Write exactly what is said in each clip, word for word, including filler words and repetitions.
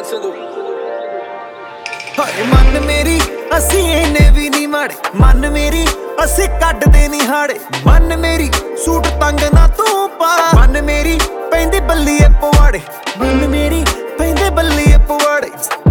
ਸੰਧੂ। ਹਾਏ ਮਨ ਮੇਰੀ ਅਸੀਂ ਇਹਨੇ ਵੀ ਨਹੀਂ ਮਾੜੇ, ਮਨ ਮੇਰੀ ਅਸੀਂ ਕੱਢਦੇ ਨਹੀਂ ਹਾੜੇ। ਮਨ ਮੇਰੀ ਸੂਟ ਤੰਗ ਨਾ ਤੂੰ ਪਾ, ਮਨ ਮੇਰੀ ਪੈਂਦੀ ਬੱਲੀਏ ਪਵਾੜੇ, ਮਨ ਮੇਰੀ ਪੈਂਦੇ ਬੱਲੀਏ ਪਵਾੜੇ,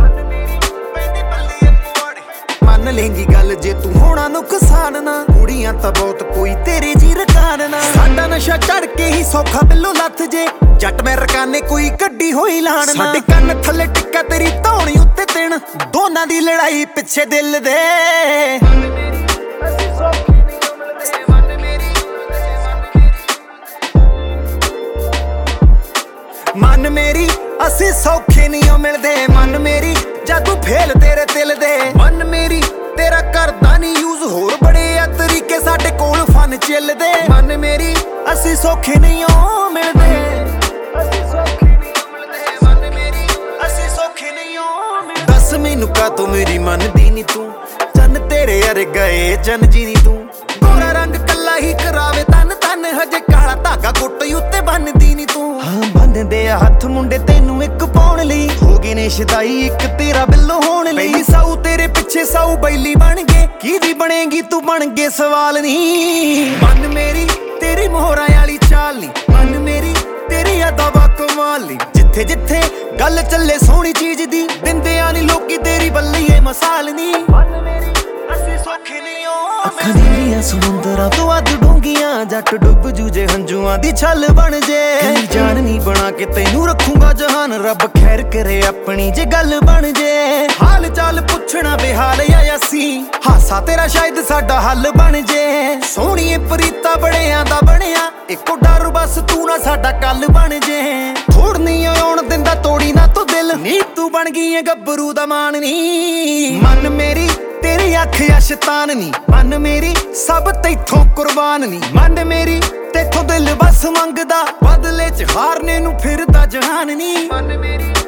ਮੰਨ ਲੇਂਗੀ ਗੱਲ ਜੇ ਤੂੰ ਹੋਣਾ ਨੁਕਸਾਨ ਨਾ। ਕੁੜੀਆਂ ਤਾਂ ਬਹੁਤ ਕੋਈ ਤੇਰੇ ਜੀ ਰਕਾਨ ਨਾ, ਸਾਡਾ ਨਸ਼ਾ ਚੜ ਕੇ ਹੀ ਸੌਖਾ ਬਿੱਲੋ ਲੱਥ ਜੇ। ਜੱਟ ਮੈਂ ਰਕਾਨੇ ਕੋਈ ਗੱਡੀ ਹੋਈ ਲਾਣ ਨਾ, ਸਾਡੇ ਕੰਨ ਥੱਲੇ ਟਿੱਕਾ ਤੇਰੀ ਧੌਣੀ ਉੱਤੇ ਦਿਨ, ਦੋਨਾਂ ਦੀ ਲੜਾਈ ਪਿੱਛੇ ਦਿਲ ਦੇ। ਮਨ ਮੇਰੀ ਅਸੀਂ ਸੌਖੇ ਨਹੀਂ ਓ ਮਿਲਦੇ, ਮਨ ਮੇਰੀ ਜਾਦੂ ਫੇਲ ਤੇਰੇ ਦਿਲ ਦੇ। ਮਨ ਮੇਰੀ ਤੇਰਾ ਕਰਦਾ ਨਹੀਂ ਯੂਜ਼, ਹੋਰ ਬੜੇ ਆ ਤਰੀਕੇ ਸਾਡੇ ਕੋਲ ਫਨ ਚੱਲਦੇ। ਮਨ ਮੇਰੀ ਅਸੀਂ ਸੌਖੇ ਨਹੀਂ ਓ ਮਿਲਦੇ, ਅਸੀਂ ਸੌਖੇ ਨਹੀਂ ਓ ਮਿਲਦੇ, ਮਨ ਮੇਰੀ ਅਸੀਂ ਸੌਖੇ ਨਹੀਂ ਓ ਮਿਲਦੇ। ਦੱਸ ਮੈਨੂੰ ਕਾਤੋਂ ਮੇਰੀ ਮੰਨਦੀ ਨੀ ਤੂੰ, ਚੰਨ ਤੇਰੇ ਅਰ ਗਏ ਚੰਨ ਜੀ ਨੀ ਤੂੰ। ਗੋਰਾ ਰੰਗ ਕੱਲਾ ਹੀ ਕਰਾਵੇ ਤਨ ਤਨ, ਹਜੇ ਕਾਲਾ ਧਾਗਾ ਗੁੱਟ ਉੱਤੇ ਬੰਨਦੀ ਨੀ ਤੂੰ। ਹਾਂ ਬੰਨਦੇ ਆ ਹੱਥ ਮੁੰਡੇ ਤੈਨੂੰ ਇੱਕ ਪਾਉਣ ਲਈ, ਹੋ ਗਏ ਨੇ ਸ਼ਦਾਈ ਇੱਕ ਤੇਰਾ ਬਿੱਲੋ ਹੋਣ ਲਈ। ਸਾਊ ਤੇਰੇ ਪਿੱਛੇ ਸਾਊ ਬੈਲੀ ਬਣ ਗਏ, ਕਿਹਦੀ ਬਣੇਗੀ ਤੂੰ ਬਣ ਕੇ ਸਵਾਲ ਨੀ। ਮਨ ਮੇਰੀ ਤੇਰੀ ਮੋਹਰਾਂ ਵਾਲੀ ਚਾਲ ਨੀ, ਮਨ ਮੇਰੀ ਤੇਰੀ ਅਦਾ ਬਾ ਕਮਾਲ ਨੀ। ਜਿੱਥੇ ਜਿੱਥੇ ਗੱਲ ਚੱਲੇ ਸੋਹਣੀ ਚੀਜ਼ ਦੀ, ਦਿੰਦਿਆਂ ਨੀ ਲੋਕੀ ਤੇਰੀ ਬੱਲੀਏ ਮਸਾਲ ਨੀ। ਮਨ ਮੇਰੀ ਅਸੀਂ ਸੌਖੇ ਨਹੀਂ ਓ, ਅੱਖਾਂ ਦੀਆਂ ਸਮੁੰਦਰਾਂ ਤੋਂ ਵੱਧ ਡੂੰਘੀਆਂ, ਜੱਟ ਡੁੱਬ ਜੂ ਜੇ ਹੰਝੂਆਂ ਦੀ ਛੱਲ ਬਣ ਜੇ। ਕਈ ਜਾਨ ਨੀ ਬਣਾ ਕੇ ਤੈਨੂੰ ਰੱਖੂਗਾ ਜਹਾਨ, ਰੱਬ ਖੈਰ ਕਰੇ ਆਪਣੀ ਜੇ ਗੱਲ ਬਣ ਜੇ। ਹਾਲ ਚਾਲ ਪੁੱਛਣਾ ਬੇਹਾਲ ਆਇਆ ਸੀ, ਹਾਸਾ ਤੇਰਾ ਸ਼ਾਇਦ ਸਾਡਾ ਹੱਲ ਬਣ ਜੇ। ਸੋਹਣੀਏ ਪ੍ਰੀਤਾ ਬੜਿਆਂ ਦਾ ਬਣਿਆ, ਇੱਕੋ ਡਰ ਬਸ ਤੂੰ ਨਾ ਸਾਡਾ ਕੱਲ ਬਣ ਜੇ। ਥੋੜ ਨਹੀਂ ਆਉਣ ਦਿੰਦਾ ਤੋੜੀ ਨਾ ਤੂੰ ਦਿਲ, ਨੀ ਤੂੰ ਬਣ ਗਈ ਏ ਗੱਭਰੂ ਦਾ ਮਾਣ ਨੀ। ਮਨ ਮੇਰੀ ਤੇਰੀ ਅੱਖ ਆ ਸ਼ੈਤਾਨ ਨੀ, ਮਨ ਮੇਰੀ ਸਭ ਤੈਥੋਂ ਕੁਰਬਾਨ ਨੀ। ਮਨ ਮੇਰੀ ਤੇਥੋਂ ਦਿਲ ਬਸ ਮੰਗਦਾ, ਬਦਲੇ ਚ ਹਾਰਨੇ ਨੂੰ ਫਿਰਦਾ ਜਹਾਨ ਨੀ। ਮਨ ਮੇਰੀ